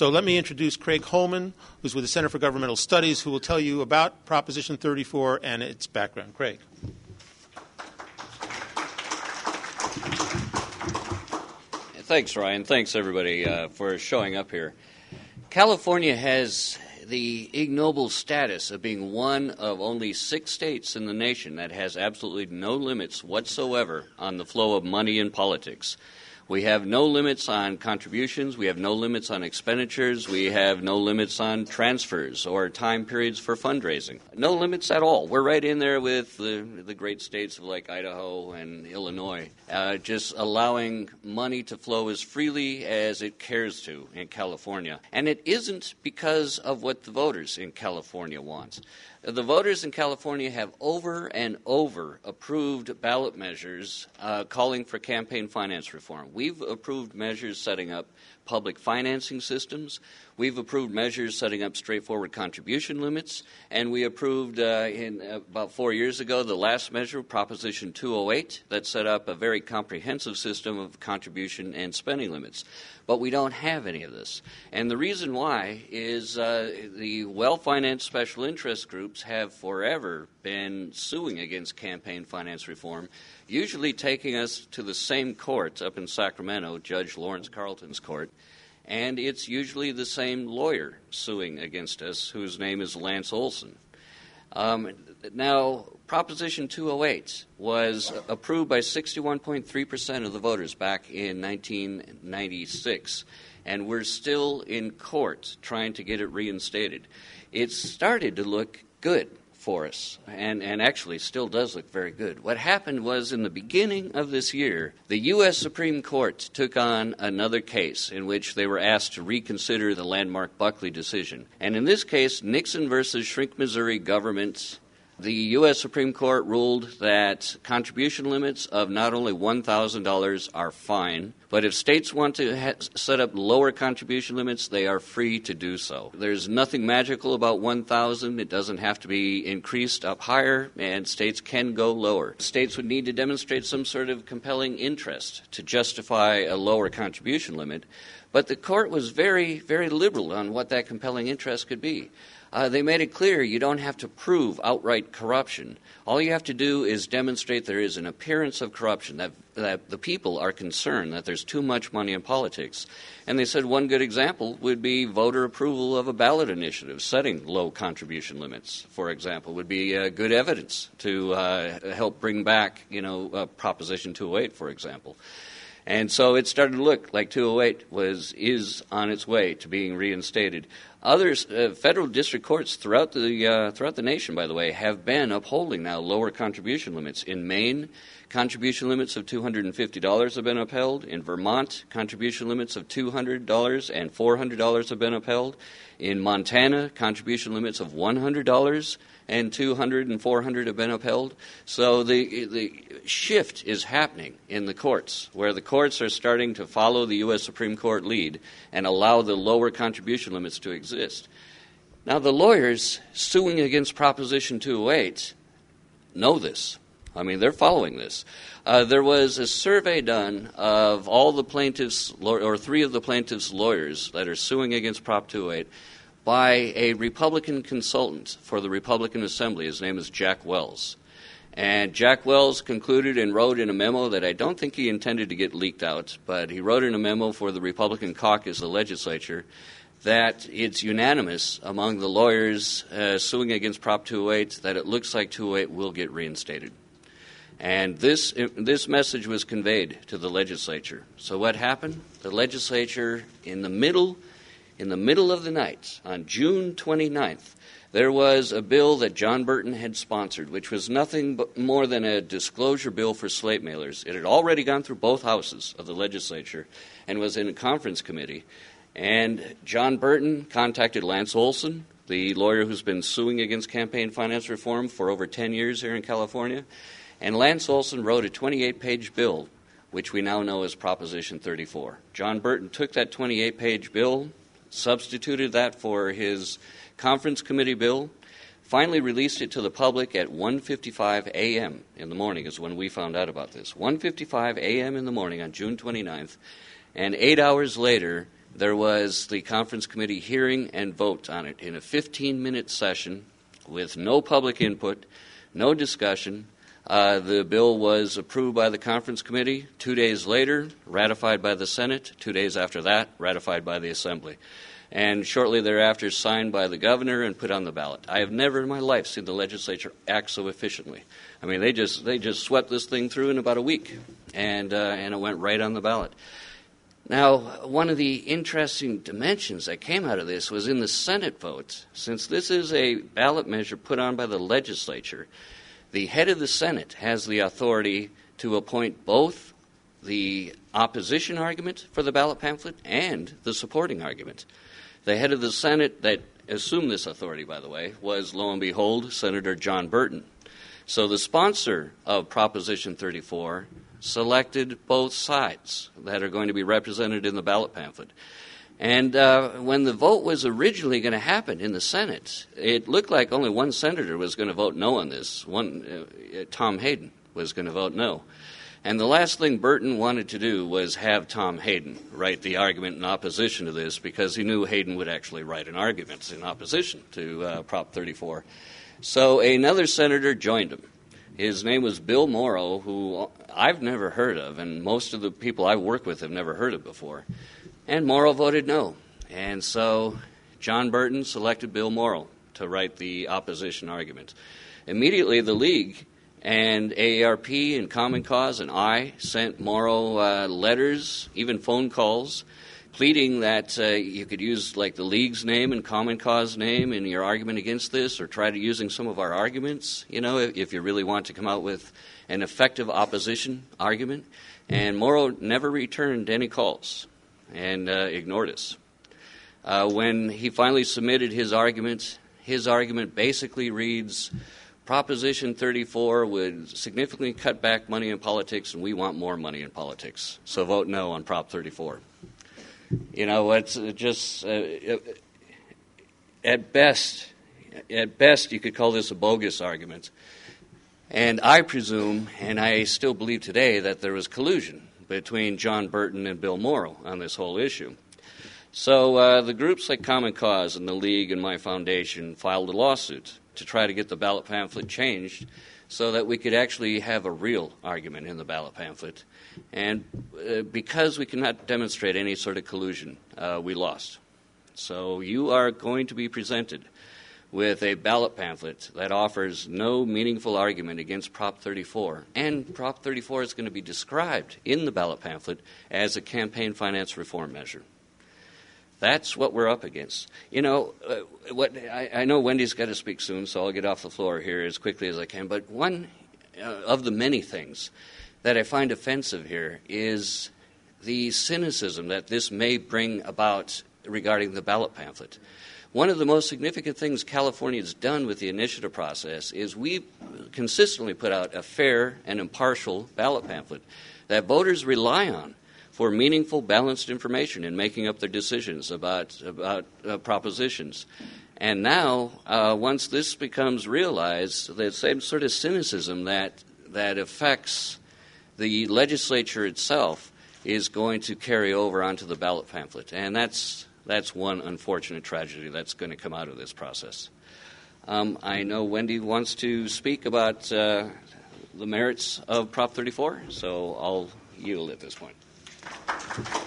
So let me introduce Craig Holman, who's with the Center for Governmental Studies, who will tell you about Proposition 34 and its background. Craig. Thanks, Ryan. Thanks, everybody, for showing up here. California has the ignoble status of being one of only 6 states in the nation that has absolutely no limits whatsoever on the flow of money in politics. We have no limits on contributions. We have no limits on expenditures. We have no limits on transfers or time periods for fundraising. No limits at all. We're right in there with the great states of like Idaho and Illinois, just allowing money to flow as freely as it cares to in California. And it isn't because of what the voters in California want. The voters in California have over and over approved ballot measures calling for campaign finance reform. We've approved measures setting up public financing systems. We've approved measures setting up straightforward contribution limits. And we approved about 4 years ago the last measure, Proposition 208, that set up a very comprehensive system of contribution and spending limits. But we don't have any of this. And the reason why is the well-financed special interest groups have forever been suing against campaign finance reform, usually taking us to the same court up in Sacramento, Judge Lawrence Carlton's court. And it's usually the same lawyer suing against us, whose name is Lance Olson. Now, Proposition 208 was approved by 61.3% of the voters back in 1996, and we're still in court trying to get it reinstated. It started to look good for us, and actually still does look very good. What happened was in the beginning of this year, the U.S. Supreme Court took on another case in which they were asked to reconsider the landmark Buckley decision. And in this case, Nixon versus Shrink, Missouri government, the U.S. Supreme Court ruled that contribution limits of not only $1,000 are fine, but if states want to set up lower contribution limits, they are free to do so. There's nothing magical about $1,000. It doesn't have to be increased up higher, and states can go lower. States would need to demonstrate some sort of compelling interest to justify a lower contribution limit, but the court was very, very liberal on what that compelling interest could be. They made it clear you don't have to prove outright corruption. All you have to do is demonstrate there is an appearance of corruption, that the people are concerned that there's too much money in politics. And they said one good example would be voter approval of a ballot initiative. Setting low contribution limits, for example, would be good evidence to help bring back, Proposition 208, for example. And so it started to look like 208 is on its way to being reinstated. Others, federal district courts throughout the nation, by the way, have been upholding now lower contribution limits. In Maine, contribution limits of $250 have been upheld. In Vermont, contribution limits of $200 and $400 have been upheld. In Montana, contribution limits of $100 and $200 and $400 have been upheld. So the shift is happening in the courts, where the courts are starting to follow the U.S. Supreme Court lead and allow the lower contribution limits to exist. Now, the lawyers suing against Proposition 208 know this. I mean, they're following this. There was a survey done of all the plaintiffs, or 3 of the plaintiffs' lawyers that are suing against Prop 208 by a Republican consultant for the Republican Assembly. His name is Jack Wells. And Jack Wells concluded and wrote in a memo that I don't think he intended to get leaked out, but he wrote in a memo for the Republican caucus of the legislature that it's unanimous among the lawyers suing against Prop 208 that it looks like 208 will get reinstated. And this message was conveyed to the legislature. So what happened? The legislature, in the middle of the night, on June 29th, there was a bill that John Burton had sponsored, which was nothing but more than a disclosure bill for slate mailers. It had already gone through both houses of the legislature and was in a conference committee. And John Burton contacted Lance Olson, the lawyer who's been suing against campaign finance reform for over 10 years here in California. And Lance Olson wrote a 28-page bill, which we now know as Proposition 34. John Burton took that 28-page bill, substituted that for his conference committee bill, finally released it to the public at 1:55 a.m. in the morning is when we found out about this. 1:55 a.m. in the morning on June 29th, and 8 hours later, there was the conference committee hearing and vote on it in a 15-minute session with no public input, no discussion. The bill was approved by the conference committee. 2 days later, ratified by the Senate. 2 days after that, ratified by the Assembly. And shortly thereafter, signed by the governor and put on the ballot. I have never in my life seen the legislature act so efficiently. I mean, they just swept this thing through in about a week, and it went right on the ballot. Now, one of the interesting dimensions that came out of this was in the Senate vote. Since this is a ballot measure put on by the legislature, the head of the Senate has the authority to appoint both the opposition argument for the ballot pamphlet and the supporting argument. The head of the Senate that assumed this authority, by the way, was, lo and behold, Senator John Burton. So the sponsor of Proposition 34 selected both sides that are going to be represented in the ballot pamphlet. And when the vote was originally going to happen in the Senate, it looked like only one senator was going to vote no on this. Tom Hayden was going to vote no. And the last thing Burton wanted to do was have Tom Hayden write the argument in opposition to this, because he knew Hayden would actually write an argument in opposition to Prop 34. So another senator joined him. His name was Bill Morrow, who I've never heard of, and most of the people I work with have never heard of before. And Morrow voted no. And so John Burton selected Bill Morrow to write the opposition argument. Immediately, the League and AARP and Common Cause and I sent Morrow letters, even phone calls, pleading that you could use like the League's name and Common Cause name in your argument against this, or try to using some of our arguments, if you really want to come out with an effective opposition argument. And Morrow never returned any calls and ignored us. When he finally submitted his argument basically reads, Proposition 34 would significantly cut back money in politics, and we want more money in politics. So vote no on Prop 34. It's just, at best, you could call this a bogus argument. And I presume, and I still believe today, that there was collusion between John Burton and Bill Morrow on this whole issue. So the groups like Common Cause and the League and my foundation filed a lawsuit to try to get the ballot pamphlet changed so that we could actually have a real argument in the ballot pamphlet. And because we cannot demonstrate any sort of collusion, we lost. So you are going to be presented with a ballot pamphlet that offers no meaningful argument against Prop 34. And Prop 34 is going to be described in the ballot pamphlet as a campaign finance reform measure. That's what we're up against. I know Wendy's got to speak soon, so I'll get off the floor here as quickly as I can. But one of the many things that I find offensive here is the cynicism that this may bring about regarding the ballot pamphlet. One of the most significant things California has done with the initiative process is we've consistently put out a fair and impartial ballot pamphlet that voters rely on for meaningful, balanced information in making up their decisions about propositions. And now, once this becomes realized, the same sort of cynicism that affects the legislature itself is going to carry over onto the ballot pamphlet. And that's one unfortunate tragedy that's going to come out of this process. I know Wendy wants to speak about the merits of Prop 34, so I'll yield at this point.